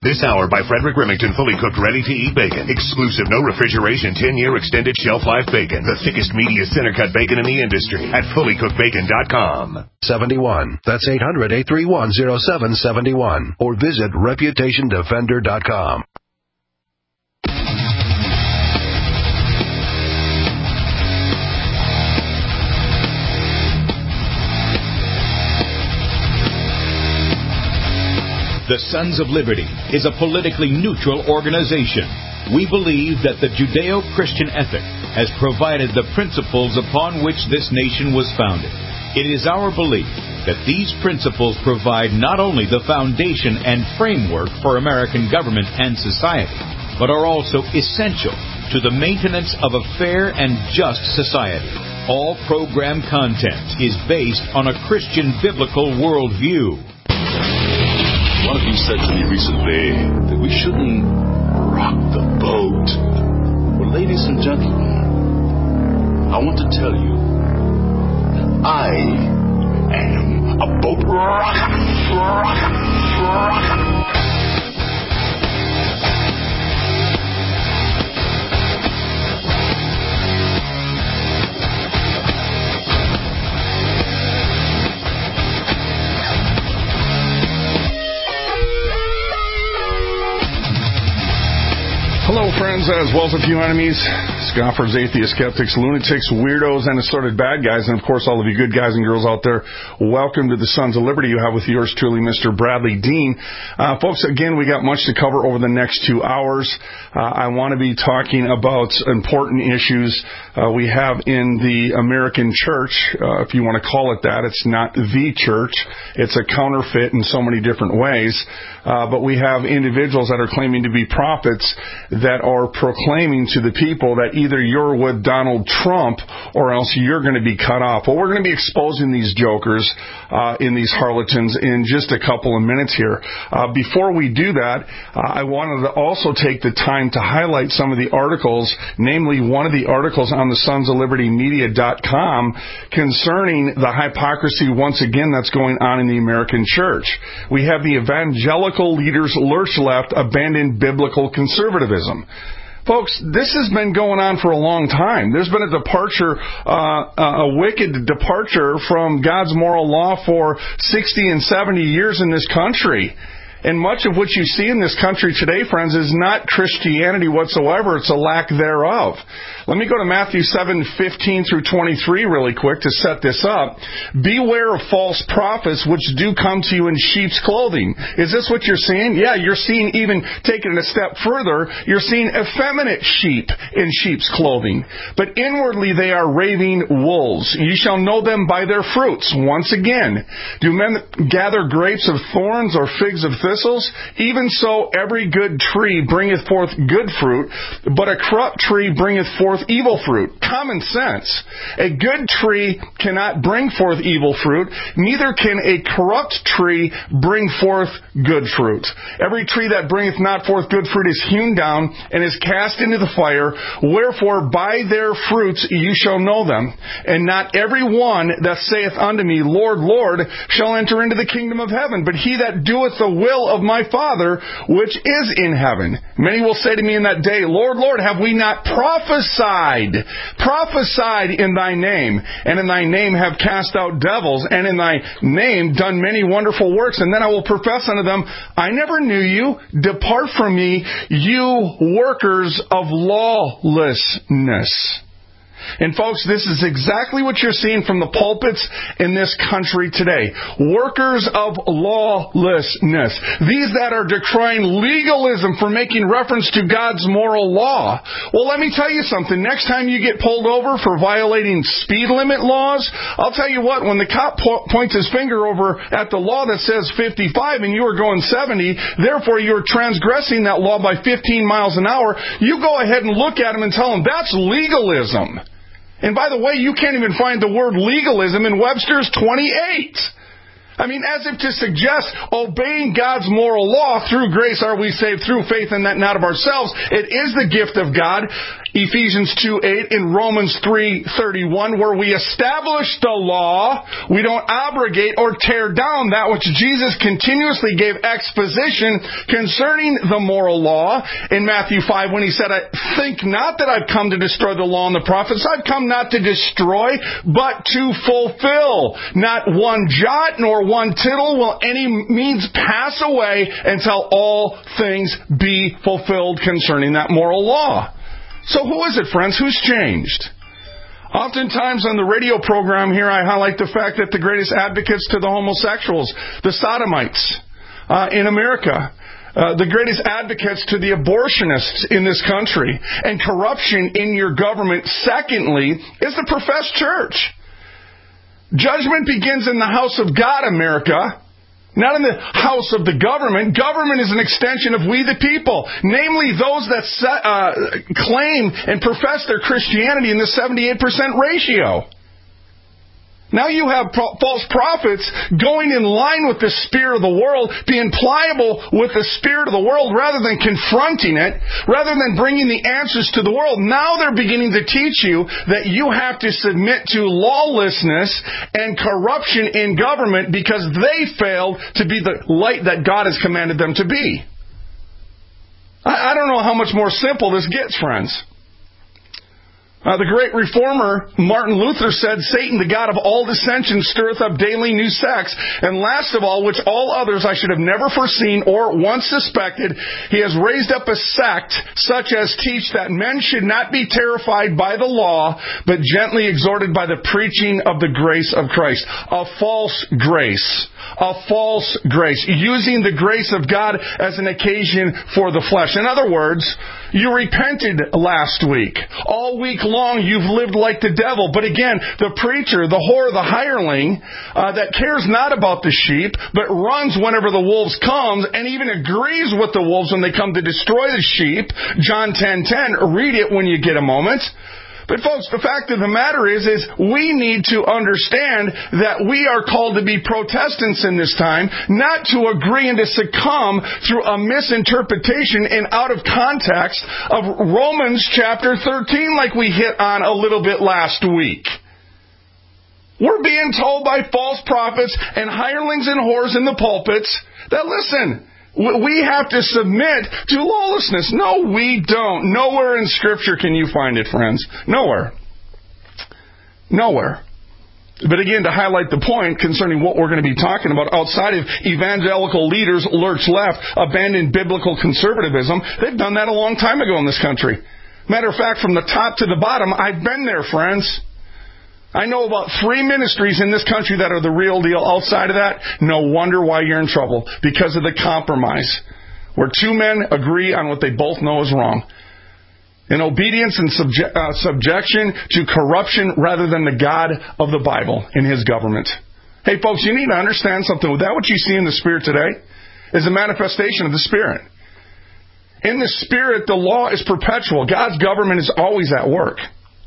This hour by Frederick Remington, fully cooked, ready-to-eat bacon. Exclusive, no refrigeration, 10-year extended shelf life bacon. The thickest, meatiest center-cut bacon in the industry at fullycookedbacon.com. 71. That's 800-831-0771. Or visit ReputationDefender.com. The Sons of Liberty is a politically neutral organization. We believe that the Judeo-Christian ethic has provided the principles upon which this nation was founded. It is our belief that these principles provide not only the foundation and framework for American government and society, but are also essential to the maintenance of a fair and just society. All program content is based on a Christian biblical worldview. One of you said to me recently that we shouldn't rock the boat. Well, ladies and gentlemen, I want to tell you that I am a boat rocker. Hello, friends, as well as a few enemies, scoffers, atheists, skeptics, lunatics, weirdos, and assorted bad guys, and of course all of you good guys and girls out there. Welcome to the Sons of Liberty. You have with yours truly, Mr. Bradley Dean. Folks, again, we got much to cover over the next 2 hours. I want to be talking about important issues we have in the American church, if you want to call it that. It's not the church. It's a counterfeit in so many different ways. But we have individuals that are claiming to be prophets that are proclaiming to the people that either you're with Donald Trump or else you're going to be cut off. Well, we're going to be exposing these jokers in these harlatans in just a couple of minutes here. Before we do that, I wanted to also take the time to highlight some of the articles, namely one of the articles on the Sons of Liberty Media.com concerning the hypocrisy once again that's going on in the American church. We have the evangelical leaders lurch left abandon biblical conservatism. Folks, this has been going on for a long time. There's been a departure, a wicked departure from God's moral law for 60 and 70 years in this country. And much of what you see in this country today, friends, is not Christianity whatsoever. It's a lack thereof. Let me go to Matthew 7:15 through 23 really quick to set this up. Beware of false prophets which do come to you in sheep's clothing. Is this what you're seeing? Yeah, you're seeing, even taking it a step further, you're seeing effeminate sheep in sheep's clothing. But inwardly they are raving wolves. You shall know them by their fruits. Once again, do men gather grapes of thorns or figs of thistles? Even so, every good tree bringeth forth good fruit, but a corrupt tree bringeth forth evil fruit. Common sense. A good tree cannot bring forth evil fruit, neither can a corrupt tree bring forth good fruit. Every tree that bringeth not forth good fruit is hewn down and is cast into the fire. Wherefore by their fruits you shall know them. And not every one that saith unto me, Lord, Lord, shall enter into the kingdom of heaven, but he that doeth the will of my Father which is in heaven. Many will say to me in that day, Lord, Lord, have we not prophesied in thy name, and in thy name have cast out devils, and in thy name done many wonderful works? And then I will profess unto them, I never knew you. Depart from me, you workers of lawlessness. And folks, this is exactly what you're seeing from the pulpits in this country today. Workers of lawlessness. These that are decrying legalism for making reference to God's moral law. Well, let me tell you something. Next time you get pulled over for violating speed limit laws, I'll tell you what, when the cop points his finger over at the law that says 55 and you are going 70, therefore you're transgressing that law by 15 miles an hour, you go ahead and look at him and tell him that's legalism. And by the way, you can't even find the word legalism in Webster's 28. I mean, as if to suggest obeying God's moral law, through grace are we saved through faith, and that not of ourselves. It is the gift of God. Ephesians 2:8, in Romans 3:31, where we establish the law, we don't abrogate or tear down that which Jesus continuously gave exposition concerning the moral law. In Matthew 5, when he said, I think not that I've come to destroy the law and the prophets. I've come not to destroy, but to fulfill. Not one jot nor one tittle will any means pass away until all things be fulfilled concerning that moral law. So who is it, friends? Who's changed? Oftentimes on the radio program here, I highlight the fact that the greatest advocates to the homosexuals, the sodomites in America, the greatest advocates to the abortionists in this country, and corruption in your government, secondly, is the professed church. Judgment begins in the house of God, America. Not in the house of the government. Government is an extension of we the people. Namely, those that claim and profess their Christianity in the 78% ratio. Now you have false prophets going in line with the spirit of the world, being pliable with the spirit of the world rather than confronting it, rather than bringing the answers to the world. Now they're beginning to teach you that you have to submit to lawlessness and corruption in government because they failed to be the light that God has commanded them to be. I don't know how much more simple this gets, friends. The great reformer, Martin Luther, said, Satan, the god of all dissension, stirreth up daily new sects. And last of all, which all others I should have never foreseen or once suspected, he has raised up a sect such as teach that men should not be terrified by the law, but gently exhorted by the preaching of the grace of Christ. A false grace. A false grace. Using the grace of God as an occasion for the flesh. In other words, you repented last week. All week long you've lived like the devil. But again, the preacher, the whore, the hireling that cares not about the sheep, but runs whenever the wolves comes and even agrees with the wolves when they come to destroy the sheep. John 10:10. Read it when you get a moment. But folks, the fact of the matter is we need to understand that we are called to be Protestants in this time, not to agree and to succumb through a misinterpretation and out of context of Romans chapter 13 like we hit on a little bit last week. We're being told by false prophets and hirelings and whores in the pulpits that, listen, we have to submit to lawlessness. No, we don't. Nowhere in Scripture can you find it, friends. Nowhere. Nowhere. But again, to highlight the point concerning what we're going to be talking about, outside of evangelical leaders lurch left, abandon biblical conservatism, they've done that a long time ago in this country. Matter of fact, from the top to the bottom, I've been there, friends. I know about 3 ministries in this country that are the real deal. Outside of that, no wonder why you're in trouble. Because of the compromise. Where 2 men agree on what they both know is wrong. In obedience and subjection to corruption rather than the God of the Bible in His government. Hey folks, you need to understand something. With that, what you see in the Spirit today is a manifestation of the Spirit. In the Spirit, the law is perpetual. God's government is always at work.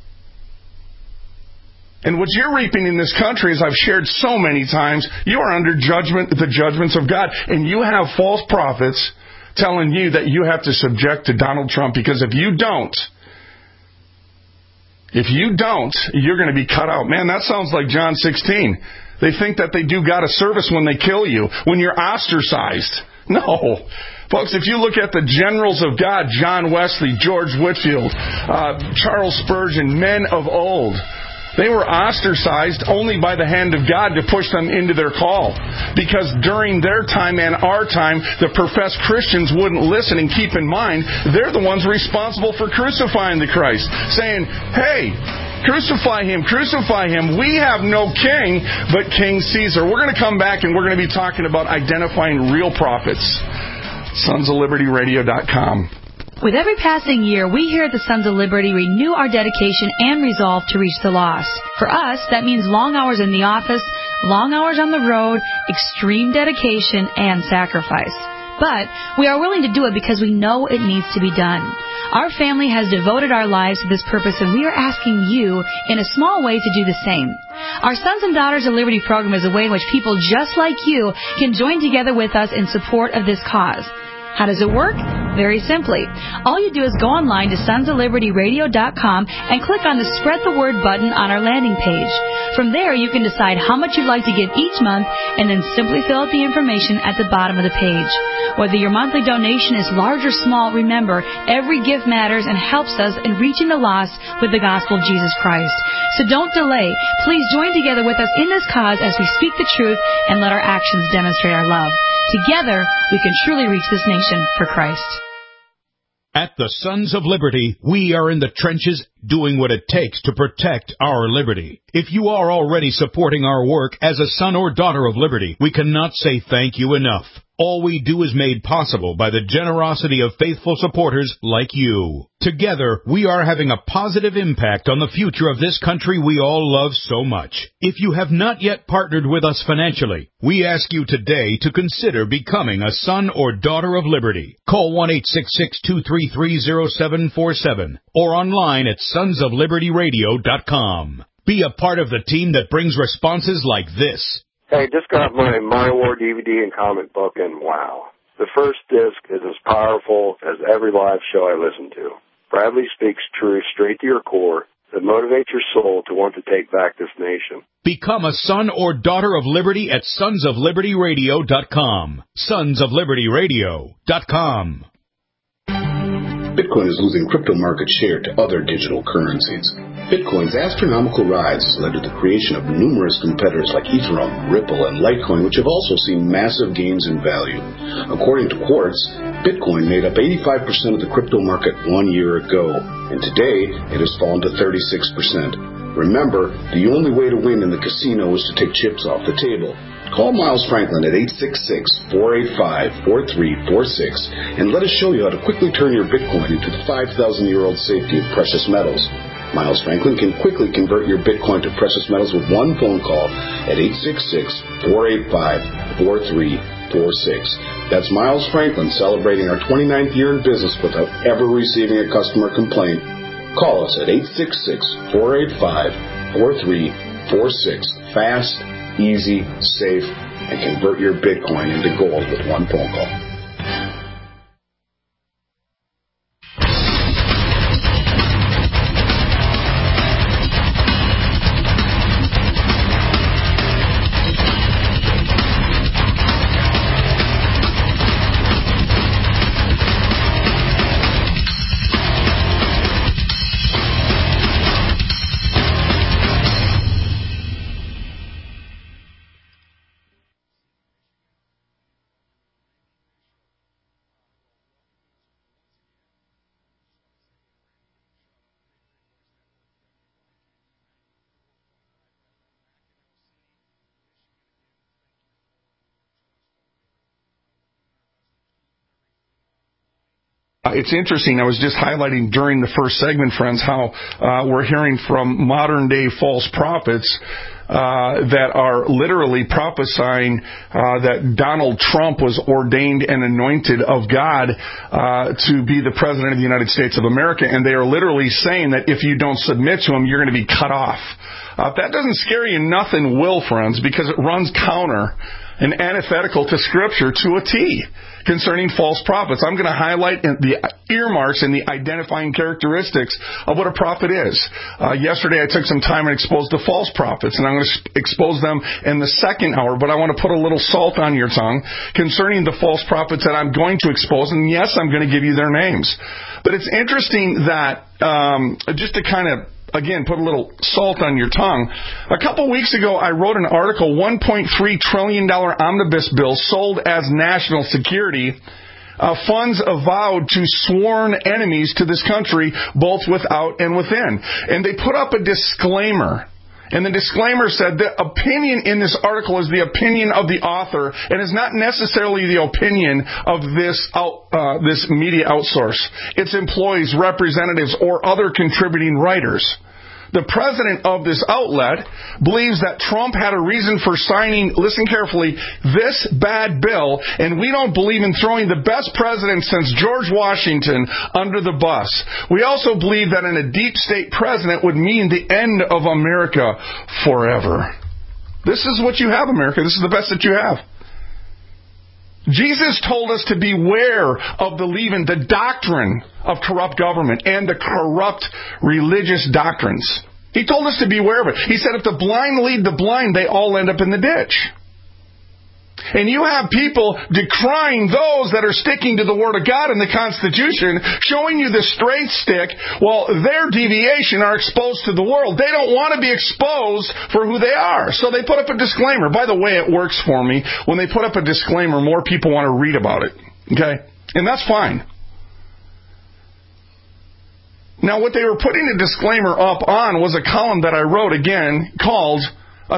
And what you're reaping in this country, as I've shared so many times, you are under judgment, the judgments of God. And you have false prophets telling you that you have to subject to Donald Trump, because if you don't, you're going to be cut out. Man, that sounds like John 16. They think that they do God a service when they kill you, when you're ostracized. No. Folks, if you look at the generals of God, John Wesley, George Whitefield, Charles Spurgeon, men of old, they were ostracized only by the hand of God to push them into their call. Because during their time and our time, the professed Christians wouldn't listen. And keep in mind, they're the ones responsible for crucifying the Christ. Saying, hey, crucify Him, crucify Him. We have no king but King Caesar. We're going to come back and we're going to be talking about identifying real prophets. SonsOfLibertyRadio.com. With every passing year, we here at the Sons of Liberty renew our dedication and resolve to reach the lost. For us, that means long hours in the office, long hours on the road, extreme dedication, and sacrifice. But we are willing to do it because we know it needs to be done. Our family has devoted our lives to this purpose, and we are asking you, in a small way, to do the same. Our Sons and Daughters of Liberty program is a way in which people just like you can join together with us in support of this cause. How does it work? Very simply, all you do is go online to sonsoflibertyradio.com and click on the Spread the Word button on our landing page. From there, you can decide how much you'd like to give each month and then simply fill out the information at the bottom of the page. Whether your monthly donation is large or small, remember, every gift matters and helps us in reaching the lost with the gospel of Jesus Christ. So don't delay. Please join together with us in this cause as we speak the truth and let our actions demonstrate our love. Together, we can truly reach this nation for Christ. At the Sons of Liberty, we are in the trenches doing what it takes to protect our liberty. If you are already supporting our work as a son or daughter of liberty, we cannot say thank you enough. All we do is made possible by the generosity of faithful supporters like you. Together, we are having a positive impact on the future of this country we all love so much. If you have not yet partnered with us financially, we ask you today to consider becoming a son or daughter of liberty. Call 1-866-233-0747 or online at sonsoflibertyradio.com. Be a part of the team that brings responses like this. Hey, just got my War DVD and comic book, and wow. The first disc is as powerful as every live show I listen to. Bradley speaks truth straight to your core that motivates your soul to want to take back this nation. Become a son or daughter of liberty at sonsoflibertyradio.com. Sonsoflibertyradio.com. Bitcoin is losing crypto market share to other digital currencies. Bitcoin's astronomical rise has led to the creation of numerous competitors like Ethereum, Ripple, and Litecoin, which have also seen massive gains in value. According to Quartz, Bitcoin made up 85% of the crypto market 1 year ago, and today it has fallen to 36%. Remember, the only way to win in the casino is to take chips off the table. Call Miles Franklin at 866-485-4346 and let us show you how to quickly turn your Bitcoin into the 5,000-year-old safety of precious metals. Miles Franklin can quickly convert your Bitcoin to precious metals with one phone call at 866-485-4346. That's Miles Franklin celebrating our 29th year in business without ever receiving a customer complaint. Call us at 866-485-4346. Fast, easy, safe, and convert your Bitcoin into gold with one phone call. It's interesting. I was just highlighting during the first segment, friends, how we're hearing from modern-day false prophets that are literally prophesying that Donald Trump was ordained and anointed of God to be the President of the United States of America, and they are literally saying that if you don't submit to him, you're going to be cut off. If that doesn't scare you, nothing will, friends, because it runs counter and antithetical to Scripture to a T concerning false prophets. I'm going to highlight the earmarks and the identifying characteristics of what a prophet is. Yesterday I took some time and exposed the false prophets, and I'm going to expose them in the second hour, but I want to put a little salt on your tongue concerning the false prophets that I'm going to expose, and yes, I'm going to give you their names. But it's interesting that, just to kind of again, put a little salt on your tongue. A couple weeks ago, I wrote an article, $1.3 trillion omnibus bill sold as national security, funds avowed to sworn enemies to this country, both without and within. And they put up a disclaimer. And the disclaimer said the opinion in this article is the opinion of the author and is not necessarily the opinion of this media outsource, its employees, representatives, or other contributing writers. The president of this outlet believes that Trump had a reason for signing, listen carefully, this bad bill, and we don't believe in throwing the best president since George Washington under the bus. We also believe that a deep state president would mean the end of America forever. This is what you have, America. This is the best that you have. Jesus told us to beware of the leaven, the doctrine of corrupt government and the corrupt religious doctrines. He told us to beware of it. He said if the blind lead the blind, they all end up in the ditch. And you have people decrying those that are sticking to the Word of God and the Constitution, showing you the straight stick, while their deviation are exposed to the world. They don't want to be exposed for who they are. So they put up a disclaimer. By the way, it works for me. When they put up a disclaimer, more people want to read about it. Okay? And that's fine. Now, what they were putting a disclaimer up on was a column that I wrote, again, called a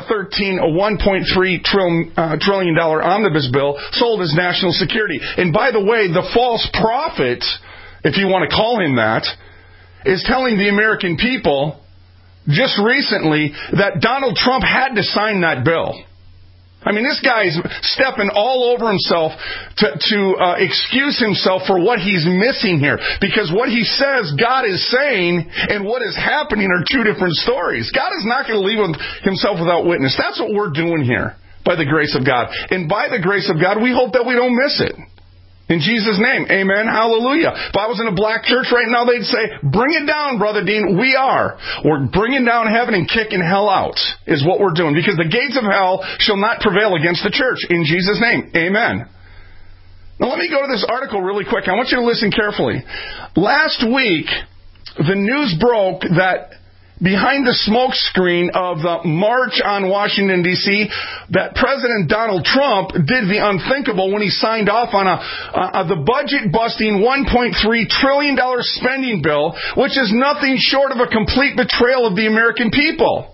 $1.3 trillion omnibus bill sold as national security. And by the way, the false prophet, if you want to call him that, is telling the American people just recently that Donald Trump had to sign that bill. I mean, this guy's stepping all over himself to excuse himself for what he's missing here. Because what he says God is saying and what is happening are two different stories. God is not going to leave himself without witness. That's what we're doing here by the grace of God. And by the grace of God, we hope that we don't miss it. In Jesus' name, amen, hallelujah. If I was in a black church right now, they'd say, bring it down, Brother Dean. We are. We're bringing down heaven and kicking hell out is what we're doing. Because the gates of hell shall not prevail against the church. In Jesus' name, amen. Now let me go to this article really quick. I want you to listen carefully. Last week, the news broke that behind the smoke screen of the March on Washington, D.C., that President Donald Trump did the unthinkable when he signed off on the budget-busting $1.3 trillion spending bill, which is nothing short of a complete betrayal of the American people.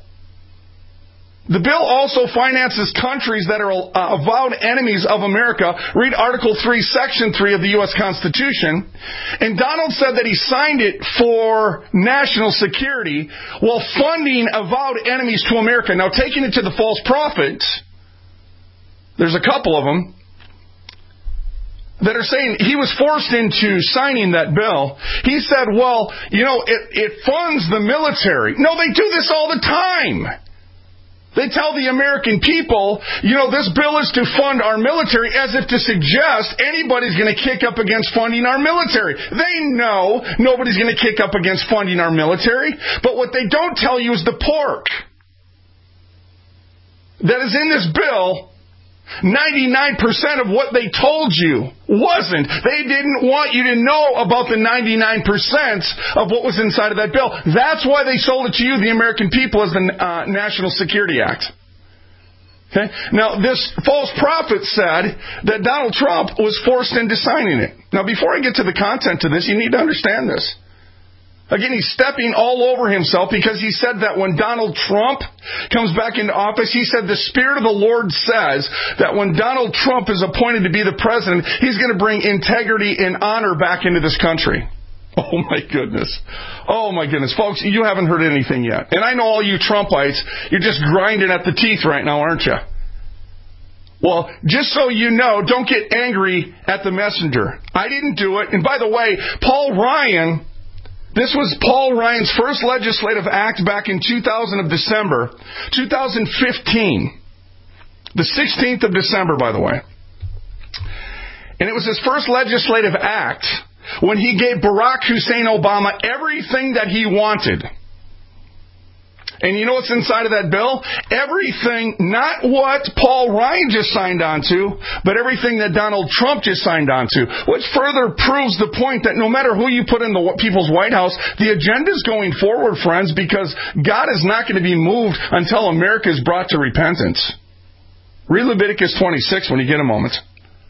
The bill also finances countries that are avowed enemies of America. Read Article 3, Section 3 of the U.S. Constitution. And Donald said that he signed it for national security while funding avowed enemies to America. Now, taking it to the false prophets, there's a couple of them that are saying he was forced into signing that bill. He said, well, it funds the military. No, they do this all the time. They tell the American people, this bill is to fund our military, as if to suggest anybody's going to kick up against funding our military. They know nobody's going to kick up against funding our military, but what they don't tell you is the pork that is in this bill. 99% of what they told you wasn't. They didn't want you to know about the 99% of what was inside of that bill. That's why they sold it to you, the American people, as the National Security Act. Okay? Now, this false prophet said that Donald Trump was forced into signing it. Now, before I get to the content of this, you need to understand this. Again, he's stepping all over himself because he said that when Donald Trump comes back into office, he said the Spirit of the Lord says that when Donald Trump is appointed to be the president, he's going to bring integrity and honor back into this country. Oh my goodness. Oh my goodness. Folks, you haven't heard anything yet. And I know all you Trumpites, you're just grinding at the teeth right now, aren't you? Well, just so you know, don't get angry at the messenger. I didn't do it. And by the way, this was Paul Ryan's first legislative act back in December 2015. The 16th of December, by the way. And it was his first legislative act when he gave Barack Hussein Obama everything that he wanted. And you know what's inside of that bill? Everything, not what Paul Ryan just signed on to, but everything that Donald Trump just signed on to, which further proves the point that no matter who you put in the people's White House, the agenda's going forward, friends, because God is not going to be moved until America is brought to repentance. Read Leviticus 26 when you get a moment.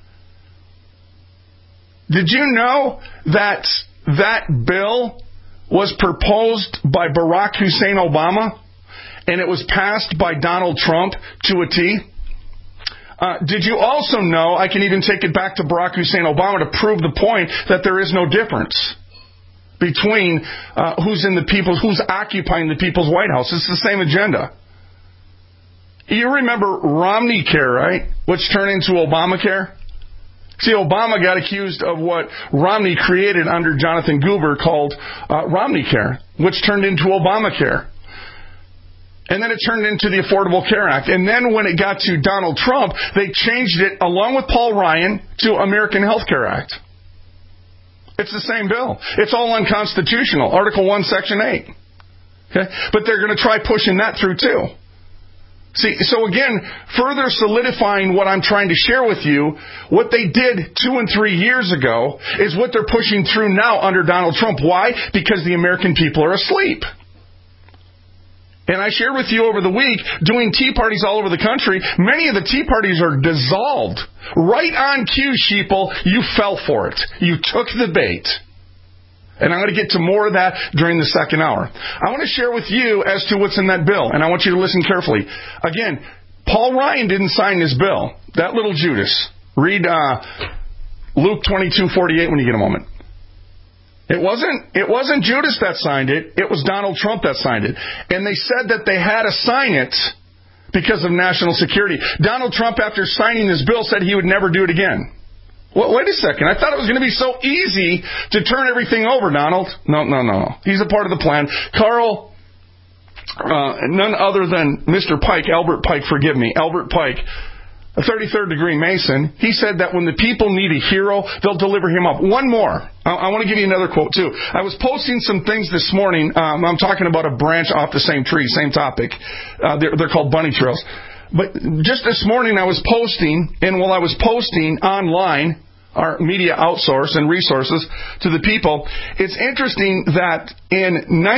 Did you know that bill was proposed by Barack Hussein Obama, and it was passed by Donald Trump to a T? Did you also know, I can even take it back to Barack Hussein Obama to prove the point that there is no difference between who's occupying the people's White House. It's the same agenda. You remember Romneycare, right? Which turned into Obamacare? See, Obama got accused of what Romney created under Jonathan Goober called Romneycare, which turned into Obamacare. And then it turned into the Affordable Care Act. And then when it got to Donald Trump, they changed it, along with Paul Ryan, to American Health Care Act. It's the same bill. It's all unconstitutional. Article 1, Section 8. Okay? But they're going to try pushing that through too. See, so again, further solidifying what I'm trying to share with you, what they did 2 and 3 years ago is what they're pushing through now under Donald Trump. Why? Because the American people are asleep. And I shared with you over the week, doing tea parties all over the country, many of the tea parties are dissolved. Right on cue, sheeple, you fell for it. You took the bait. And I'm going to get to more of that during the second hour. I want to share with you as to what's in that bill, and I want you to listen carefully. Again, Paul Ryan didn't sign this bill. That little Judas. Read Luke 22:48 when you get a moment. It wasn't Judas that signed it. It was Donald Trump that signed it. And they said that they had to sign it because of national security. Donald Trump, after signing this bill, said he would never do it again. Well, wait a second. I thought it was going to be so easy to turn everything over, Donald. No. He's a part of the plan. Carl, none other than Mr. Pike, Albert Pike, Albert Pike, a 33rd degree Mason, he said that when the people need a hero, they'll deliver him up. One more. I want to give you another quote, too. I was posting some things this morning. I'm talking about a branch off the same tree, same topic. They're called bunny trails. But just this morning I was posting, and while I was posting online, our media outsource and resources to the people, it's interesting that in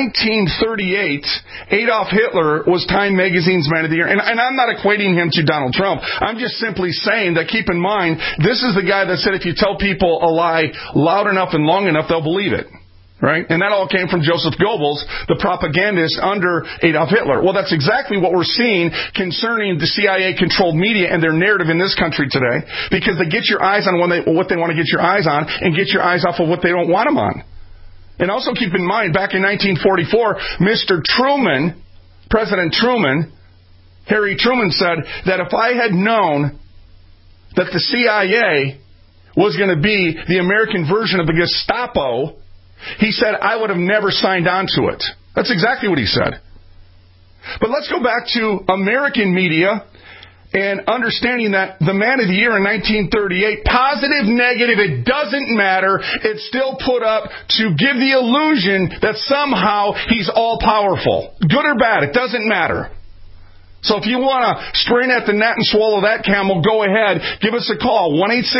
1938, Adolf Hitler was Time Magazine's Man of the Year. And I'm not equating him to Donald Trump. I'm just simply saying that, keep in mind, this is the guy that said if you tell people a lie loud enough and long enough, they'll believe it. Right? And that all came from Joseph Goebbels, the propagandist under Adolf Hitler. Well, that's exactly what we're seeing concerning the CIA-controlled media and their narrative in this country today, because they get your eyes on what they want to get your eyes on and get your eyes off of what they don't want them on. And also keep in mind, back in 1944, Mr. Truman, President Truman, Harry Truman said that if I had known that the CIA was going to be the American version of the Gestapo, he said, I would have never signed on to it. That's exactly what he said. But let's go back to American media and understanding that the Man of the Year in 1938, positive, negative, it doesn't matter. It's still put up to give the illusion that somehow he's all-powerful. Good or bad, it doesn't matter. So if you want to strain at the gnat and swallow that camel, go ahead. Give us a call,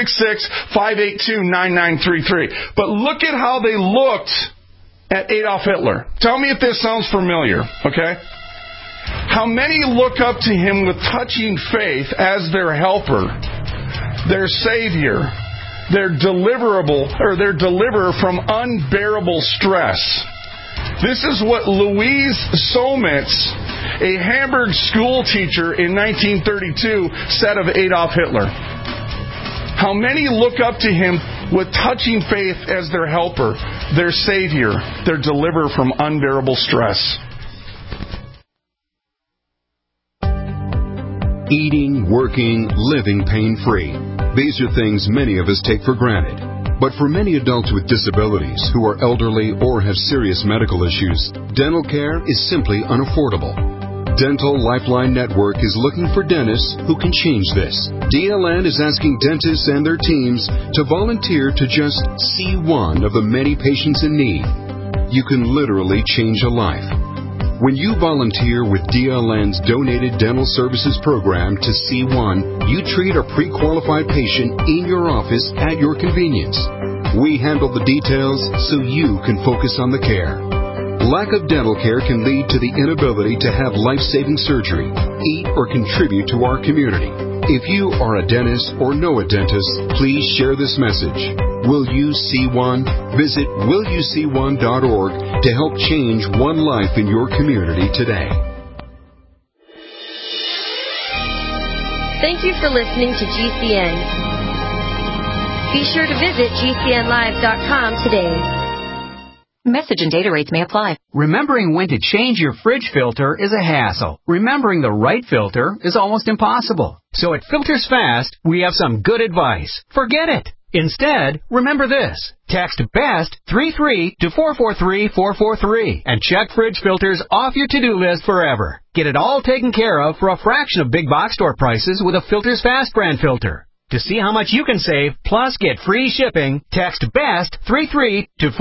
1-866-582-9933. But look at how they looked at Adolf Hitler. Tell me if this sounds familiar, okay? How many look up to him with touching faith as their helper, their savior, their deliverer from unbearable stress. This is what Louise Somitz, a Hamburg school teacher in 1932, said of Adolf Hitler. How many look up to him with touching faith as their helper, their savior, their deliverer from unbearable stress. Eating, working, living pain-free. These are things many of us take for granted. But for many adults with disabilities who are elderly or have serious medical issues, dental care is simply unaffordable. Dental Lifeline Network is looking for dentists who can change this. DLN is asking dentists and their teams to volunteer to just see one of the many patients in need. You can literally change a life. When you volunteer with DLN's Donated Dental Services Program to C1, you treat a pre-qualified patient in your office at your convenience. We handle the details so you can focus on the care. Lack of dental care can lead to the inability to have life-saving surgery, eat, or contribute to our community. If you are a dentist or know a dentist, please share this message. Will you see one? Visit willyouseeone.org to help change one life in your community today. Thank you for listening to GCN. Be sure to visit GCNlive.com today. Message and data rates may apply. Remembering when to change your fridge filter is a hassle. Remembering the right filter is almost impossible. So at Filters Fast, we have some good advice. Forget it. Instead, remember this. Text BEST 33 to 443-443 and check fridge filters off your to-do list forever. Get it all taken care of for a fraction of big box store prices with a Filters Fast brand filter. To see how much you can save, plus get free shipping, text BEST 33 to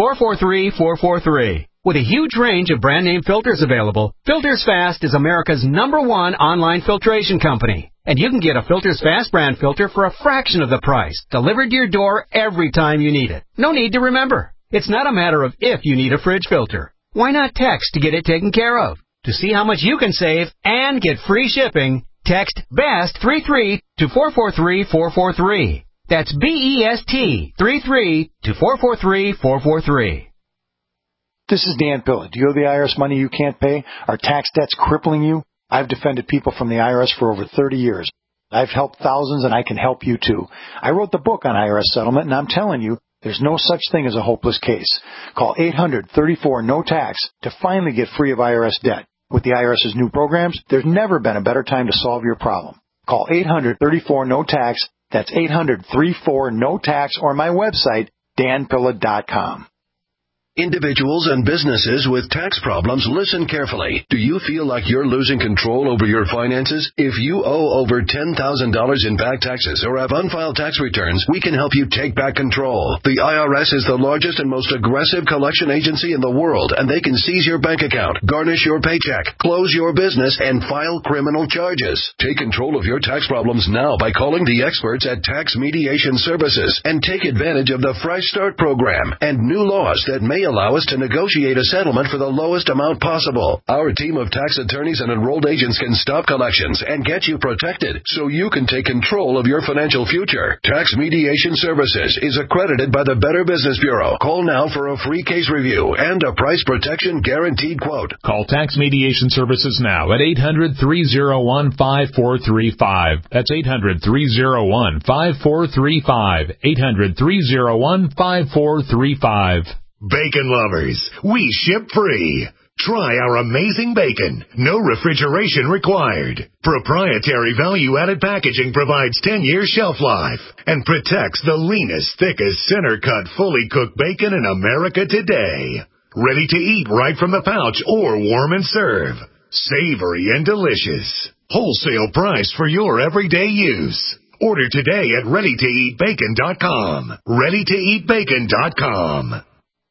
443-443. With a huge range of brand name filters available, Filters Fast is America's #1 online filtration company. And you can get a Filters Fast brand filter for a fraction of the price, delivered to your door every time you need it. No need to remember. It's not a matter of if you need a fridge filter. Why not text to get it taken care of? To see how much you can save and get free shipping, text BEST 33 to 443-443. That's BEST 33 to 443-443. This is Dan Pilla. Do you owe the IRS money you can't pay? Are tax debts crippling you? I've defended people from the IRS for over 30 years. I've helped thousands, and I can help you too. I wrote the book on IRS settlement, and I'm telling you, there's no such thing as a hopeless case. Call 800-34-NO-TAX to finally get free of IRS debt. With the IRS's new programs, there's never been a better time to solve your problem. Call 800-34-NO-TAX. That's 800-34-NO-TAX, or my website, danpilla.com. Individuals and businesses with tax problems, listen carefully. Do you feel like you're losing control over your finances? If you owe over $10,000 in back taxes or have unfiled tax returns, we can help you take back control. The IRS is the largest and most aggressive collection agency in the world, and they can seize your bank account, garnish your paycheck, close your business, and file criminal charges. Take control of your tax problems now by calling the experts at Tax Mediation Services and take advantage of the Fresh Start program and new laws that may allow us to negotiate a settlement for the lowest amount possible. Our team of tax attorneys and enrolled agents can stop collections and get you protected so you can take control of your financial future. Tax Mediation Services is accredited by the Better Business Bureau. Call now for a free case review and a price protection guaranteed quote. Call Tax Mediation Services now at 800-301-5435. That's 800-301-5435. 800-301-5435. Bacon lovers, we ship free. Try our amazing bacon. No refrigeration required. Proprietary value-added packaging provides 10-year shelf life and protects the leanest, thickest, center-cut, fully cooked bacon in America today. Ready to eat right from the pouch or warm and serve. Savory and delicious. Wholesale price for your everyday use. Order today at ReadyToEatBacon.com. ReadyToEatBacon.com.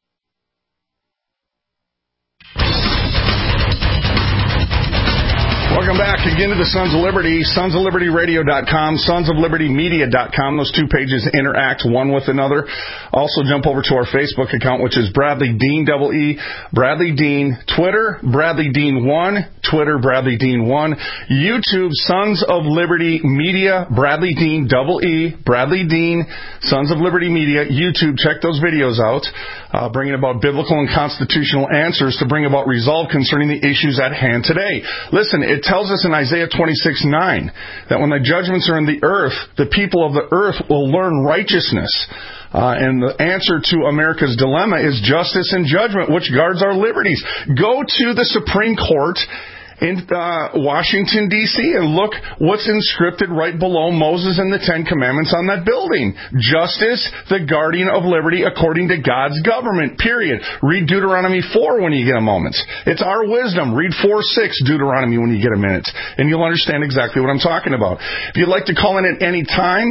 Welcome back again to the Sons of Liberty, sonsoflibertyradio.com, sonsoflibertymedia.com. Those two pages interact one with another. Also jump over to our Facebook account, which is Bradley Dean, double E, Bradley Dean, Twitter, Bradley Dean 1, Twitter, Bradley Dean 1, YouTube, Sons of Liberty Media, Bradley Dean, double E, Bradley Dean, Sons of Liberty Media, YouTube. Check those videos out, bringing about biblical and constitutional answers to bring about resolve concerning the issues at hand today. Listen, it tells us in Isaiah 26:9 that when the judgments are in the earth, the people of the earth will learn righteousness. And the answer to America's dilemma is justice and judgment, which guards our liberties. Go to the Supreme Court in Washington, D.C., and look what's inscripted right below Moses and the Ten Commandments on that building. Justice, the guardian of liberty according to God's government, period. Read Deuteronomy 4 when you get a moment. It's our wisdom. Read 4:6 Deuteronomy when you get a minute, and you'll understand exactly what I'm talking about. If you'd like to call in at any time,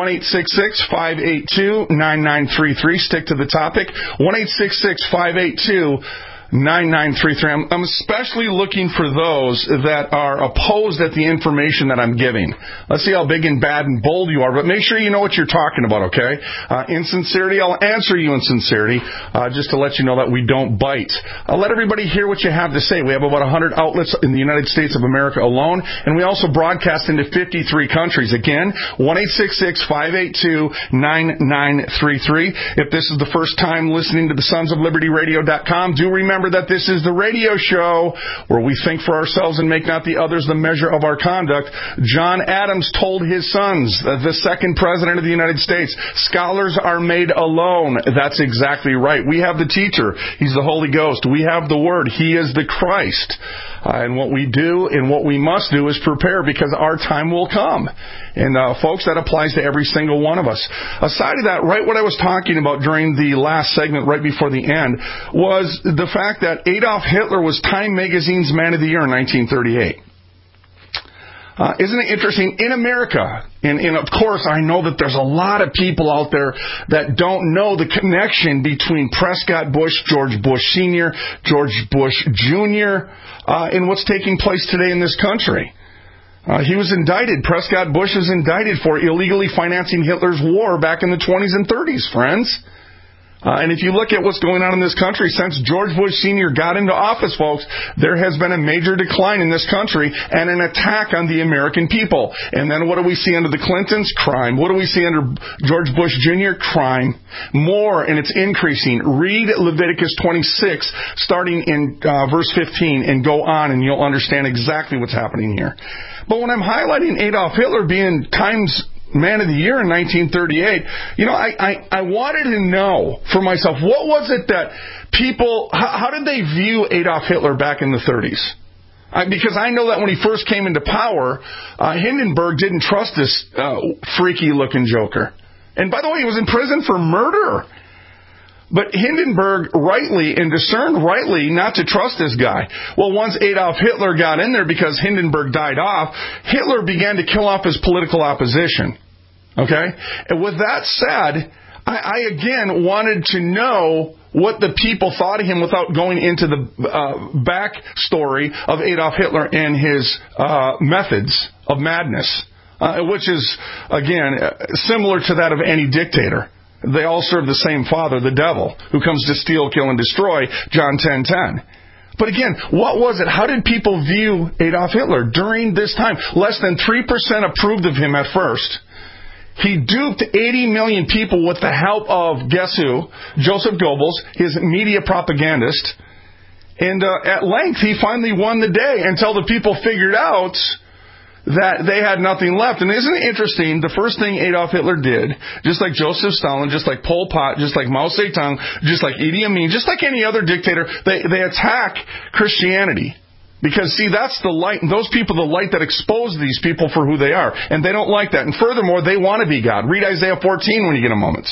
1-866-582-9933. Stick to the topic. 1-866-582-9933. 9933. I'm especially looking for those that are opposed at the information that I'm giving. Let's see how big and bad and bold you are, but make sure you know what you're talking about, okay? In sincerity, I'll answer you in sincerity, just to let you know that we don't bite. I'll let everybody hear what you have to say. We have about 100 outlets in the United States of America alone, and we also broadcast into 53 countries. Again, 1-866-582-9933. If this is the first time listening to the sonsoflibertyradio.com, do remember that this is the radio show where we think for ourselves and make not the others the measure of our conduct. John Adams told his sons, the second president of the United States, scholars are made alone. That's exactly right. We have the teacher. He's the Holy Ghost. We have the Word. He is the Christ. And what we do and what we must do is prepare, because our time will come. And folks, that applies to every single one of us. Aside of that, right, what I was talking about during the last segment right before the end was the fact that Adolf Hitler was Time Magazine's Man of the Year in 1938. Isn't it interesting? In America, and of course I know that there's a lot of people out there that don't know the connection between Prescott Bush, George Bush Sr., George Bush Jr., and what's taking place today in this country. He was indicted. Prescott Bush was indicted for illegally financing Hitler's war back in the 20s and 30s, friends. And if you look at what's going on in this country since George Bush Sr. got into office, folks, there has been a major decline in this country and an attack on the American people. And then what do we see under the Clintons? Crime. What do we see under George Bush Jr.? Crime. More, and it's increasing. Read Leviticus 26, starting in verse 15, and go on, and you'll understand exactly what's happening here. But when I'm highlighting Adolf Hitler being Time's Man of the Year in 1938, I wanted to know for myself, what was it that people, how did they view Adolf Hitler back in the 30s? Because I know that when he first came into power, Hindenburg didn't trust this freaky-looking joker. And by the way, he was in prison for murder. But Hindenburg rightly and discerned rightly not to trust this guy. Well, once Adolf Hitler got in there because Hindenburg died off, Hitler began to kill off his political opposition. Okay? And with that said, I again wanted to know what the people thought of him without going into the backstory of Adolf Hitler and his methods of madness, which is, again, similar to that of any dictator. They all serve the same father, the devil, who comes to steal, kill, and destroy, John 10:10. But again, what was it? How did people view Adolf Hitler during this time? Less than 3% approved of him at first. He duped 80 million people with the help of, guess who? Joseph Goebbels, his media propagandist. And at length, he finally won the day until the people figured out that they had nothing left. And isn't it interesting, the first thing Adolf Hitler did, just like Joseph Stalin, just like Pol Pot, just like Mao Zedong, just like Idi Amin, just like any other dictator, they attack Christianity. Because, see, that's the light, and those people, the light that expose these people for who they are. And they don't like that. And furthermore, they want to be God. Read Isaiah 14 when you get a moment.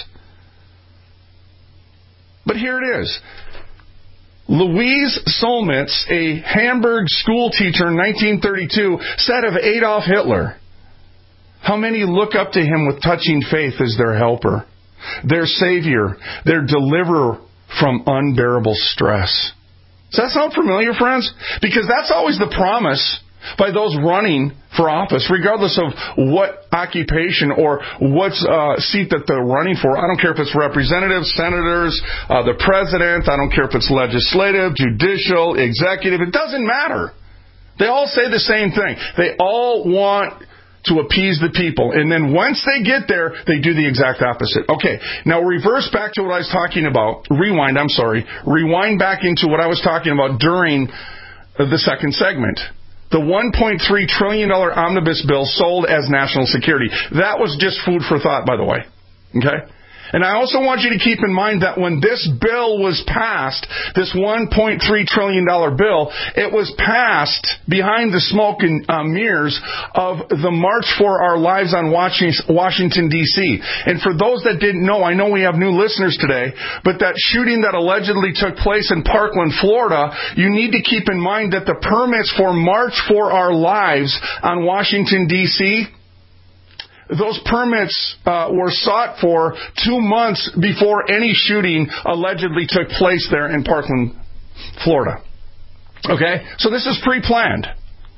But here it is. Louise Solmitz, a Hamburg school teacher in 1932, said of Adolf Hitler, how many look up to him with touching faith as their helper, their savior, their deliverer from unbearable stress. Does that sound familiar, friends? Because that's always the promise by those running for office, regardless of what occupation or what seat that they're running for. I don't care if it's representatives, senators, the president. I don't care if it's legislative, judicial, executive. It doesn't matter. They all say the same thing. They all want to appease the people. And then once they get there, they do the exact opposite. Okay, now reverse back to what I was talking about. Rewind back into what I was talking about during the second segment. The $1.3 trillion omnibus bill sold as national security. That was just food for thought, by the way. Okay? And I also want you to keep in mind that when this bill was passed, this $1.3 trillion bill, it was passed behind the smoke and mirrors of the March for Our Lives on Washington, D.C. And for those that didn't know, I know we have new listeners today, but that shooting that allegedly took place in Parkland, Florida, you need to keep in mind that the permits for March for Our Lives on Washington, D.C., those permits were sought for 2 months before any shooting allegedly took place there in Parkland, Florida. Okay? So this is pre-planned.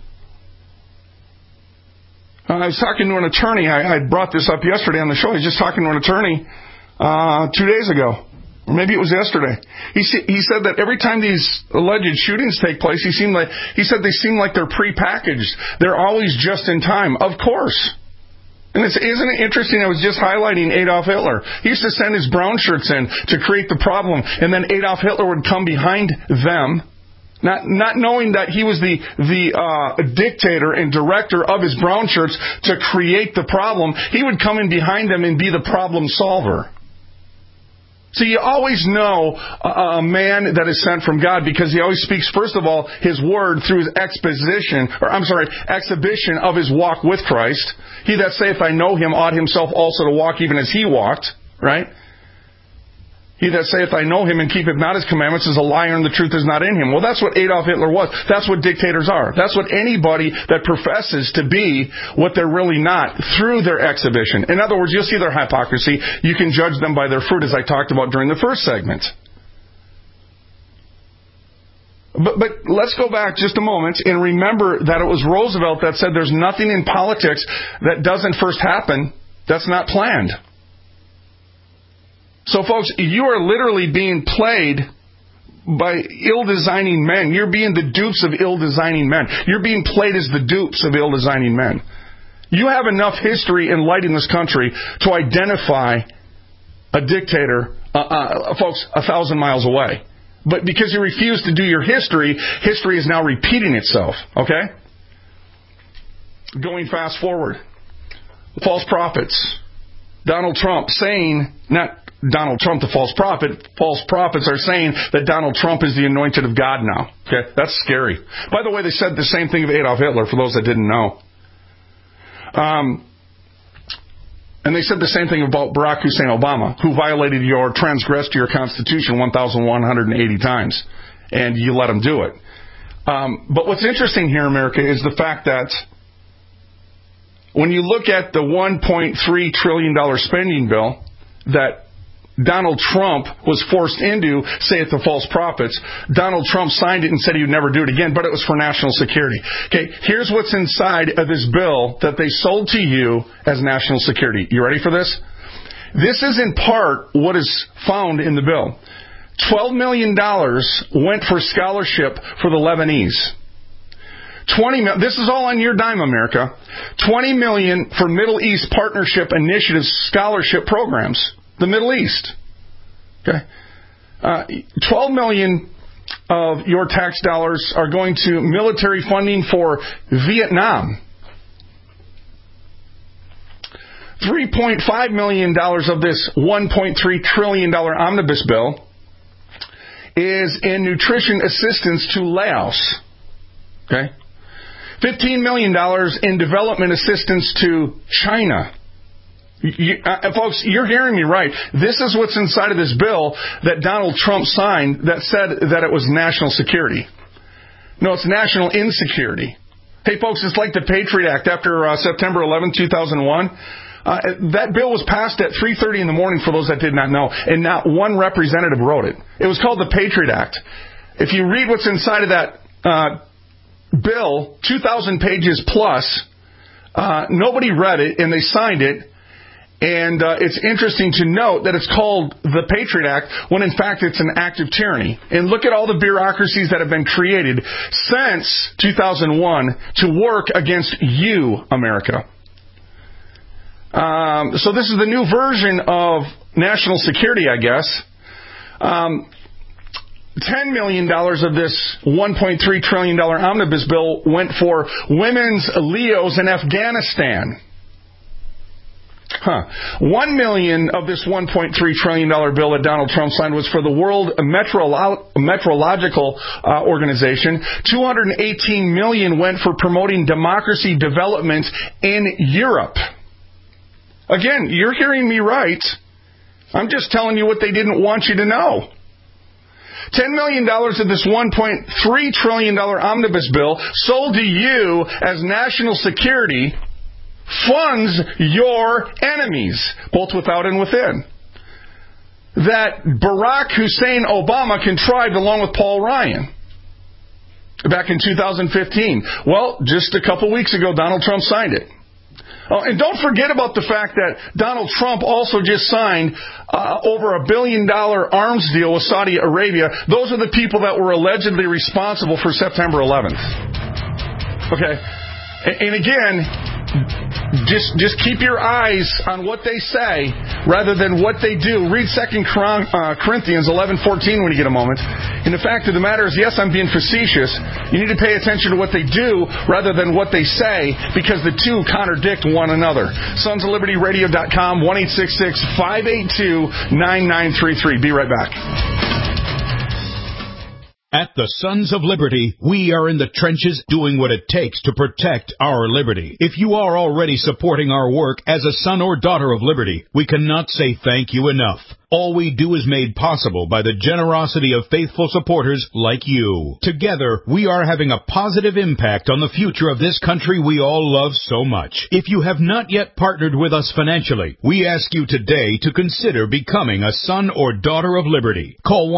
I was talking to an attorney. I brought this up yesterday on the show. I was just talking to an attorney 2 days ago. Or maybe it was yesterday. He said that every time these alleged shootings take place, he said they seem like they're pre-packaged. They're always just in time. Of course. And isn't it interesting? I was just highlighting Adolf Hitler. He used to send his brown shirts in to create the problem, and then Adolf Hitler would come behind them, not knowing that he was the dictator and director of his brown shirts to create the problem. He would come in behind them and be the problem solver. So you always know a man that is sent from God because he always speaks, first of all, his word through his exhibition of his walk with Christ. He that saith, I know him, ought himself also to walk even as he walked, right? He that saith, I know him, and keepeth not his commandments is a liar, and the truth is not in him. Well, that's what Adolf Hitler was. That's what dictators are. That's what anybody that professes to be what they're really not through their exhibition. In other words, you'll see their hypocrisy. You can judge them by their fruit, as I talked about during the first segment. But let's go back just a moment and remember that it was Roosevelt that said there's nothing in politics that doesn't first happen that's not planned. So, folks, you are literally being played by ill-designing men. You're being the dupes of ill-designing men. You're being played as the dupes of ill-designing men. You have enough history and light in this country to identify a dictator, folks, 1,000 miles away. But because you refuse to do your history, history is now repeating itself, okay? Going fast forward. False prophets. Donald Trump saying, not Donald Trump the false prophet, false prophets are saying that Donald Trump is the anointed of God now. Okay, that's scary. By the way, they said the same thing of Adolf Hitler, for those that didn't know. And they said the same thing about Barack Hussein Obama, who transgressed your Constitution 1,180 times, and you let him do it. But what's interesting here in America is the fact that when you look at the $1.3 trillion spending bill that Donald Trump was forced into, saith the false prophets, Donald Trump signed it and said he would never do it again, but it was for national security. Okay, here's what's inside of this bill that they sold to you as national security. You ready for this? This is in part what is found in the bill. $12 million went for scholarship for the Lebanese. This is all on your dime, America. $20 million for Middle East Partnership Initiative scholarship programs. The Middle East. Okay. $12 million of your tax dollars are going to military funding for Vietnam. $3.5 million of this $1.3 trillion omnibus bill is in nutrition assistance to Laos. Okay. $15 million in development assistance to China. Folks, you're hearing me right. This is what's inside of this bill that Donald Trump signed that said that it was national security. No, it's national insecurity. Hey, folks, it's like the Patriot Act after September 11, 2001. That bill was passed at 3:30 in the morning for those that did not know, and not one representative wrote it. It was called the Patriot Act. If you read what's inside of that bill, 2,000 pages plus, nobody read it, and they signed it. And it's interesting to note that it's called the Patriot Act when, in fact, it's an act of tyranny. And look at all the bureaucracies that have been created since 2001 to work against you, America. So this is the new version of national security, I guess. $10 million of this $1.3 trillion omnibus bill went for women's LEOs in Afghanistan. $1 million of this $1.3 trillion bill that Donald Trump signed was for the World Meteorological Organization. $218 million went for promoting democracy development in Europe. Again, you're hearing me right. I'm just telling you what they didn't want you to know. $10 million of this $1.3 trillion omnibus bill sold to you as national security funds your enemies, both without and within. That Barack Hussein Obama contrived along with Paul Ryan back in 2015. Well, just a couple weeks ago, Donald Trump signed it. Oh, and don't forget about the fact that Donald Trump also just signed over $1 billion arms deal with Saudi Arabia. Those are the people that were allegedly responsible for September 11th. Okay. And again, Just keep your eyes on what they say rather than what they do. Read 2 Corinthians 11:14 when you get a moment. And the fact of the matter is, yes, I'm being facetious. You need to pay attention to what they do rather than what they say, because the two contradict one another. SonsOfLibertyRadio.com, 1-866-582-9933. Be right back. At the Sons of Liberty, we are in the trenches doing what it takes to protect our liberty. If you are already supporting our work as a son or daughter of liberty, we cannot say thank you enough. All we do is made possible by the generosity of faithful supporters like you. Together, we are having a positive impact on the future of this country we all love so much. If you have not yet partnered with us financially, we ask you today to consider becoming a son or daughter of liberty. Call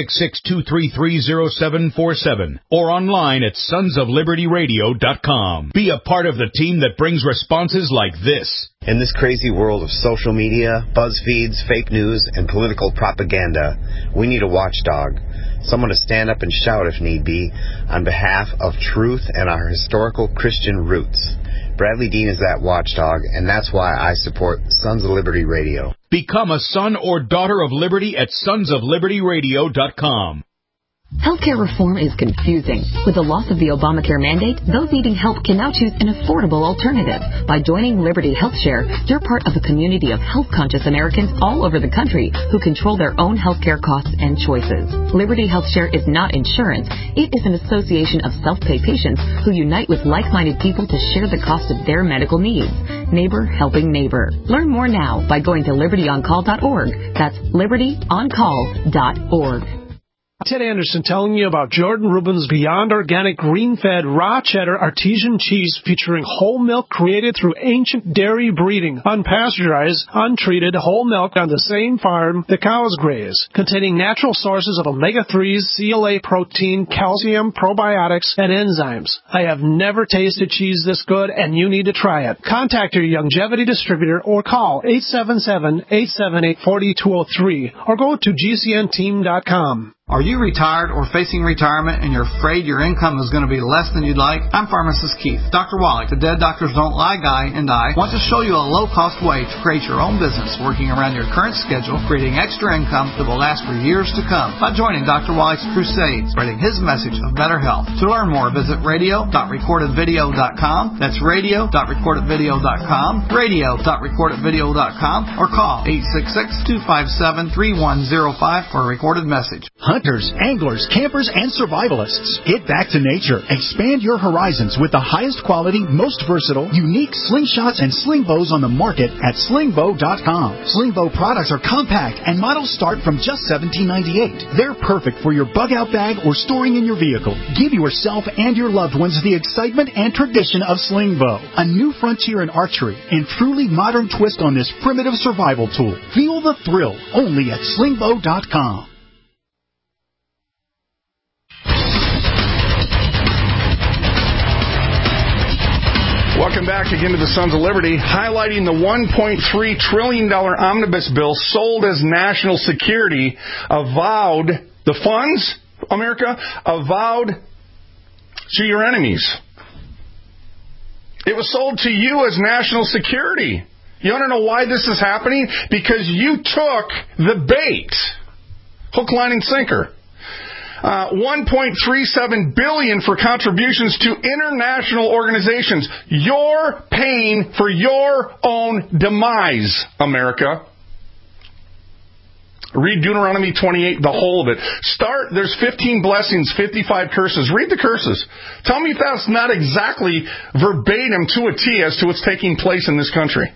1-866-233-0747 or online at sonsoflibertyradio.com. Be a part of the team that brings responses like this. In this crazy world of social media, BuzzFeeds, fake news, and political propaganda, we need a watchdog. Someone to stand up and shout if need be on behalf of truth and our historical Christian roots. Bradley Dean is that watchdog, and that's why I support Sons of Liberty Radio. Become a son or daughter of liberty at sonsoflibertyradio.com. Healthcare reform is confusing. With the loss of the Obamacare mandate, those needing help can now choose an affordable alternative. By joining Liberty HealthShare, you're part of a community of health-conscious Americans all over the country who control their own healthcare costs and choices. Liberty HealthShare is not insurance. It is an association of self-pay patients who unite with like-minded people to share the cost of their medical needs. Neighbor helping neighbor. Learn more now by going to libertyoncall.org. That's libertyoncall.org. Ted Anderson telling you about Jordan Rubin's Beyond Organic Green-Fed Raw Cheddar Artesian Cheese featuring whole milk created through ancient dairy breeding, unpasteurized, untreated whole milk on the same farm the cows graze, containing natural sources of omega-3s, CLA protein, calcium, probiotics, and enzymes. I have never tasted cheese this good, and you need to try it. Contact your Longevity distributor or call 877-878-4203 or go to gcnteam.com. Are you retired or facing retirement and you're afraid your income is going to be less than you'd like? I'm pharmacist Keith. Dr. Wallach, the Dead Doctors Don't Lie guy, and I want to show you a low-cost way to create your own business working around your current schedule, creating extra income that will last for years to come by joining Dr. Wallach's crusade, spreading his message of better health. To learn more, visit radio.recordedvideo.com. That's radio.recordedvideo.com, radio.recordedvideo.com, or call 866-257-3105 for a recorded message. Hunters, anglers, campers, and survivalists. Get back to nature. Expand your horizons with the highest quality, most versatile, unique slingshots and sling bows on the market at slingbow.com. Sling bow products are compact and models start from just $17.98. They're perfect for your bug-out bag or storing in your vehicle. Give yourself and your loved ones the excitement and tradition of sling bow, a new frontier in archery and truly modern twist on this primitive survival tool. Feel the thrill only at slingbow.com. Welcome back again to the Sons of Liberty, highlighting the $1.3 trillion omnibus bill sold as national security, avowed, the funds, America, avowed to your enemies. It was sold to you as national security. You want to know why this is happening? Because you took the bait. Hook, line, and sinker. $1.37 billion for contributions to international organizations. You're paying for your own demise, America. Read Deuteronomy 28, the whole of it. There's 15 blessings, 55 curses. Read the curses. Tell me if that's not exactly verbatim to a T as to what's taking place in this country.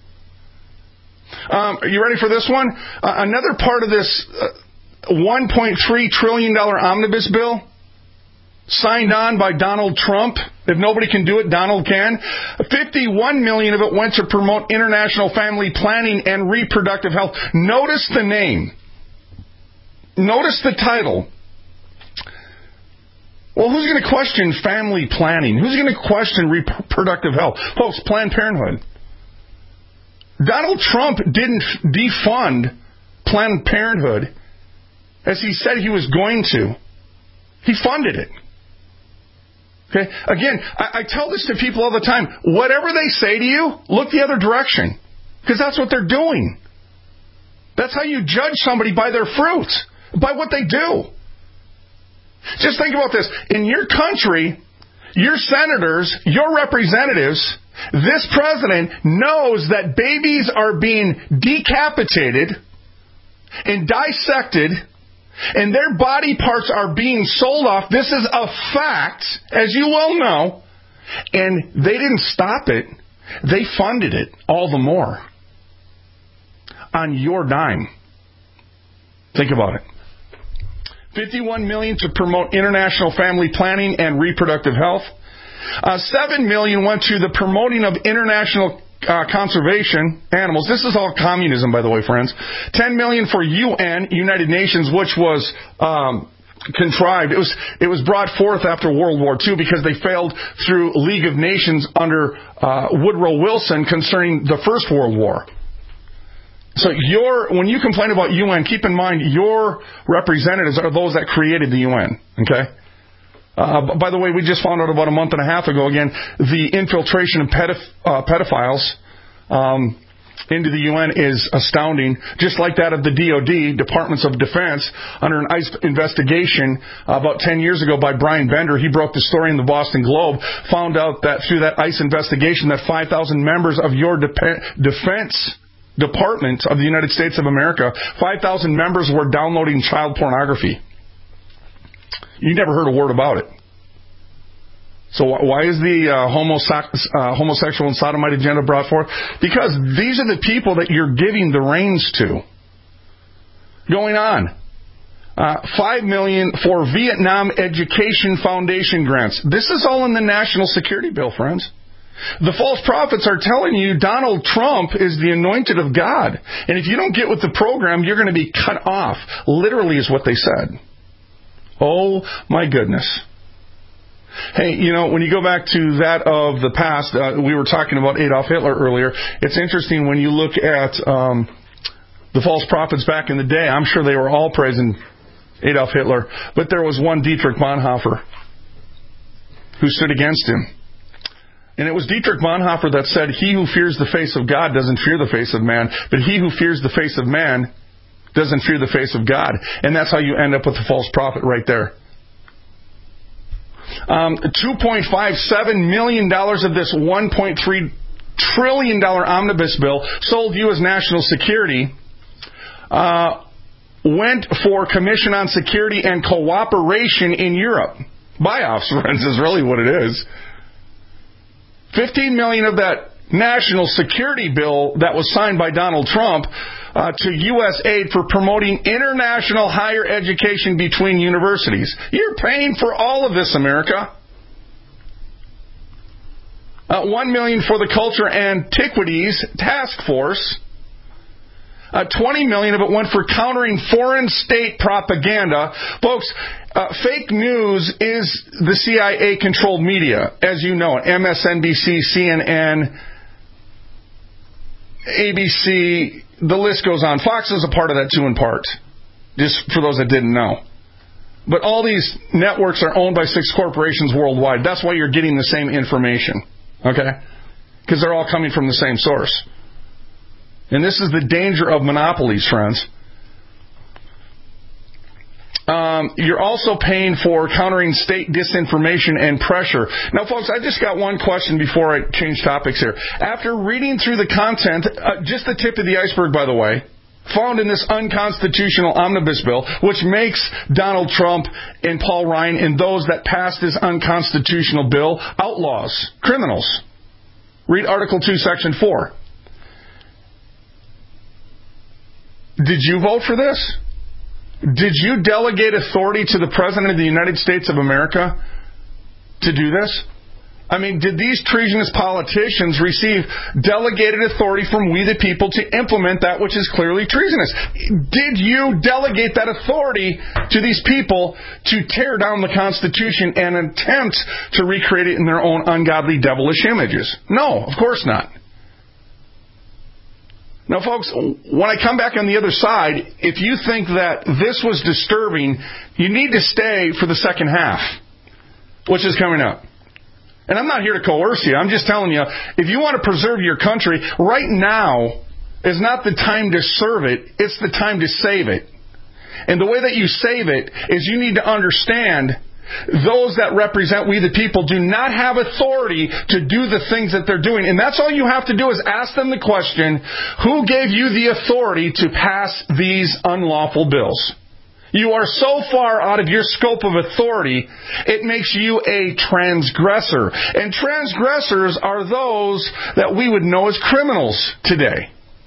Are you ready for this one? Another part of this $1.3 trillion omnibus bill, signed on by Donald Trump. If nobody can do it, Donald can. $51 million of it went to promote international family planning and reproductive health. Notice the name. Notice the title. Well, who's going to question family planning? Who's going to question reproductive health? Folks, Planned Parenthood. Donald Trump didn't defund Planned Parenthood as he said he was going to. He funded it. Okay? Again, I tell this to people all the time. Whatever they say to you, look the other direction. Because that's what they're doing. That's how you judge somebody by their fruits, by what they do. Just think about this. In your country, your senators, your representatives, this president knows that babies are being decapitated and dissected, and their body parts are being sold off. This is a fact, as you well know. And they didn't stop it. They funded it all the more. On your dime. Think about it. $51 million to promote international family planning and reproductive health. $7 million went to the promoting of international conservation animals. This is all communism, by the way, friends. $10 million for UN, United Nations, which was contrived. It was brought forth after World War II because they failed through League of Nations under Woodrow Wilson concerning the First World War. So when you complain about UN, keep in mind your representatives are those that created the UN. Okay. By the way, we just found out about a month and a half ago, again, the infiltration of pedophiles into the UN is astounding, just like that of the DOD, Departments of Defense, under an ICE investigation about 10 years ago by Brian Bender. He broke the story in the Boston Globe, found out that through that ICE investigation that 5,000 members of your Defense Department of the United States of America, 5,000 members were downloading child pornography. You never heard a word about it. So why is the homosexual and sodomite agenda brought forth? Because these are the people that you're giving the reins to. Going on. $5 million for Vietnam Education Foundation grants. This is all in the National Security Bill, friends. The false prophets are telling you Donald Trump is the anointed of God. And if you don't get with the program, you're going to be cut off. Literally is what they said. Oh, my goodness. Hey, when you go back to that of the past, we were talking about Adolf Hitler earlier. It's interesting when you look at the false prophets back in the day. I'm sure they were all praising Adolf Hitler. But there was one Dietrich Bonhoeffer who stood against him. And it was Dietrich Bonhoeffer that said, he who fears the face of God doesn't fear the face of man, but he who fears the face of man doesn't fear the face of God. And that's how you end up with the false prophet right there. $2.57 million of this $1.3 trillion omnibus bill sold you as national security went for Commission on Security and Cooperation in Europe. Buy-offs, friends, is really what it is. $15 million of that national security bill that was signed by Donald Trump to U.S. aid for promoting international higher education between universities. You're paying for all of this, America. $1 million for the Culture Antiquities Task Force. $20 million of it went for countering foreign state propaganda. Folks, fake news is the CIA-controlled media, as you know. MSNBC, CNN, ABC, the list goes on. Fox is a part of that too, in part, just for those that didn't know. But all these networks are owned by 6 corporations worldwide. That's why you're getting the same information, okay? Because they're all coming from the same source. And this is the danger of monopolies, friends. You're also paying for countering state disinformation and pressure. Now, folks, I just got one question before I change topics here. After reading through the content, just the tip of the iceberg, by the way, found in this unconstitutional omnibus bill, which makes Donald Trump and Paul Ryan and those that passed this unconstitutional bill outlaws, criminals. Read Article 2, Section 4. Did you vote for this? Did you delegate authority to the President of the United States of America to do this? I mean, did these treasonous politicians receive delegated authority from we the people to implement that which is clearly treasonous? Did you delegate that authority to these people to tear down the Constitution and attempt to recreate it in their own ungodly, devilish images? No, of course not. Now, folks, when I come back on the other side, if you think that this was disturbing, you need to stay for the second half, which is coming up. And I'm not here to coerce you. I'm just telling you, if you want to preserve your country, right now is not the time to serve it. It's the time to save it. And the way that you save it is you need to understand those that represent we the people do not have authority to do the things that they're doing. And that's all you have to do is ask them the question, who gave you the authority to pass these unlawful bills? You are so far out of your scope of authority, it makes you a transgressor. And transgressors are those that we would know as criminals today.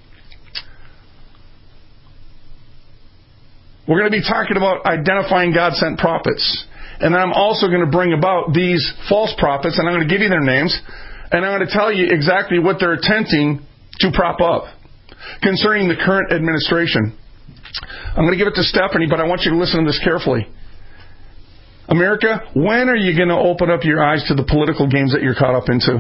We're going to be talking about identifying God-sent prophets. And then I'm also going to bring about these false prophets, and I'm going to give you their names, and I'm going to tell you exactly what they're attempting to prop up concerning the current administration. I'm going to give it to Stephanie, but I want you to listen to this carefully. America, when are you going to open up your eyes to the political games that you're caught up into?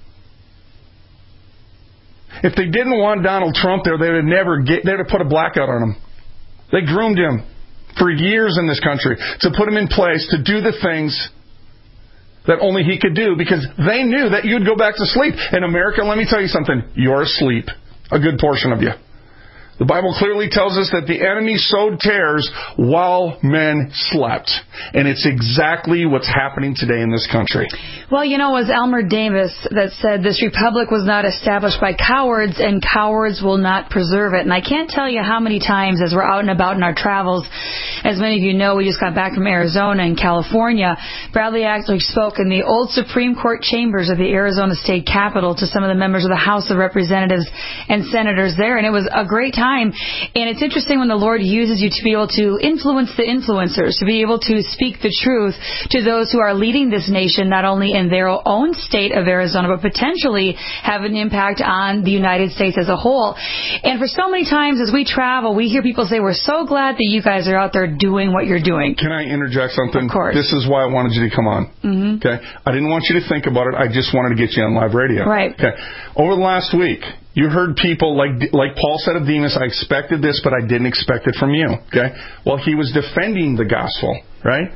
If they didn't want Donald Trump there, they would have put a blackout on him. They groomed him for years in this country to put him in place to do the things that only he could do because they knew that you'd go back to sleep. In America, let me tell you something, you're asleep. A good portion of you. The Bible clearly tells us that the enemy sowed tares while men slept. And it's exactly what's happening today in this country. Well, it was Elmer Davis that said this republic was not established by cowards, and cowards will not preserve it. And I can't tell you how many times as we're out and about in our travels, as many of you know, we just got back from Arizona and California. Bradley actually spoke in the old Supreme Court chambers of the Arizona State Capitol to some of the members of the House of Representatives and senators there. And it was a great time. And it's interesting when the Lord uses you to be able to influence the influencers, to be able to speak the truth to those who are leading this nation, not only in their own state of Arizona, but potentially have an impact on the United States as a whole. And for so many times as we travel, we hear people say, we're so glad that you guys are out there doing what you're doing. Can I interject something? Of course. This is why I wanted you to come on. Mm-hmm. Okay. I didn't want you to think about it. I just wanted to get you on live radio. Right. Okay. Over the last week, you heard people like Paul said of Demas, I expected this, but I didn't expect it from you. Okay? Well, he was defending the gospel, right?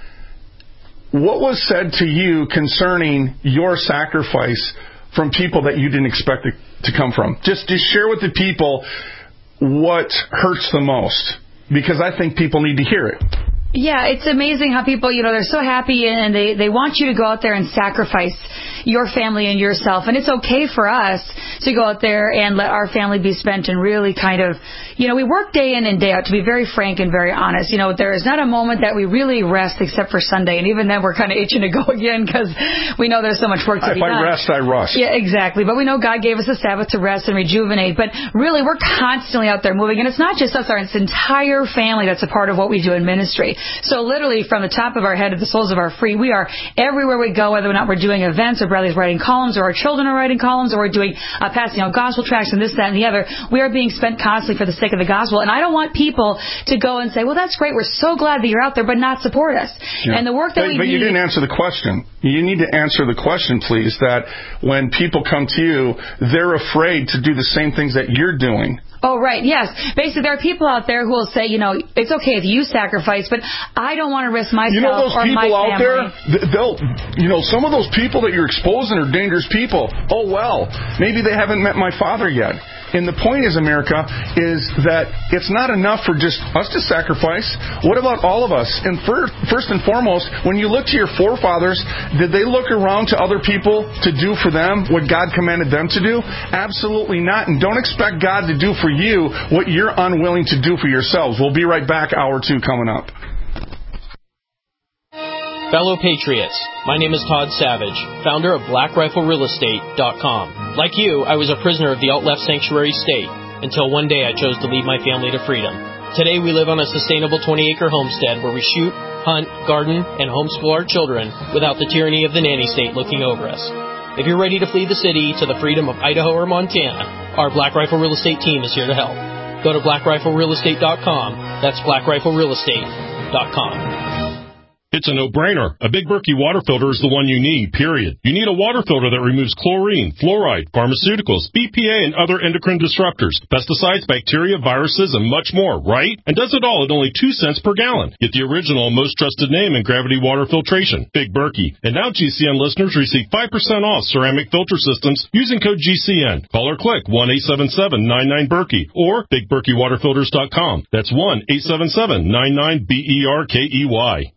What was said to you concerning your sacrifice from people that you didn't expect it to come from? Just share with the people what hurts the most, because I think people need to hear it. Yeah, it's amazing how people, they're so happy and they want you to go out there and sacrifice your family and yourself. And it's okay for us to go out there and let our family be spent and really kind of, we work day in and day out, to be very frank and very honest. There is not a moment that we really rest except for Sunday. And even then we're kind of itching to go again because we know there's so much work to be done. If I rest, I rust. Yeah, exactly. But we know God gave us a Sabbath to rest and rejuvenate. But really, we're constantly out there moving. And it's not just us, it's the entire family that's a part of what we do in ministry. So literally from the top of our head to the soles of our feet, we are everywhere we go, whether or not we're doing events or Bradley's writing columns or our children are writing columns or we're doing passing out gospel tracts and this, that, and the other. We are being spent constantly for the sake of the gospel. And I don't want people to go and say, well, that's great. We're so glad that you're out there, but not support us. Yeah. And the work that we But you didn't answer the question. You need to answer the question, please, that when people come to you, they're afraid to do the same things that you're doing. Oh, right. Yes. Basically, there are people out there who will say, it's okay if you sacrifice, but I don't want to risk myself those or people my out family. there, they'll, some of those people that you're exposing are dangerous people. Oh, well, maybe they haven't met my father yet. And the point is, America, is that it's not enough for just us to sacrifice. What about all of us? And first and foremost, when you look to your forefathers, did they look around to other people to do for them what God commanded them to do? Absolutely not. And don't expect God to do for you what you're unwilling to do for yourselves. We'll be right back. Hour 2 coming up. Fellow Patriots, my name is Todd Savage, founder of BlackRifleRealEstate.com. Like you, I was a prisoner of the alt-left sanctuary state until one day I chose to lead my family to freedom. Today we live on a sustainable 20-acre homestead where we shoot, hunt, garden, and homeschool our children without the tyranny of the nanny state looking over us. If you're ready to flee the city to the freedom of Idaho or Montana, our Black Rifle Real Estate team is here to help. Go to BlackRifleRealEstate.com. That's BlackRifleRealEstate.com. It's a no-brainer. A Big Berkey water filter is the one you need, period. You need a water filter that removes chlorine, fluoride, pharmaceuticals, BPA, and other endocrine disruptors, pesticides, bacteria, viruses, and much more, right? And does it all at only 2 cents per gallon. Get the original and most trusted name in gravity water filtration, Big Berkey. And now GCN listeners receive 5% off ceramic filter systems using code GCN. Call or click 1-877-99-BERKEY or BigBerkeyWaterFilters.com. That's 1-877-99-BERKEY.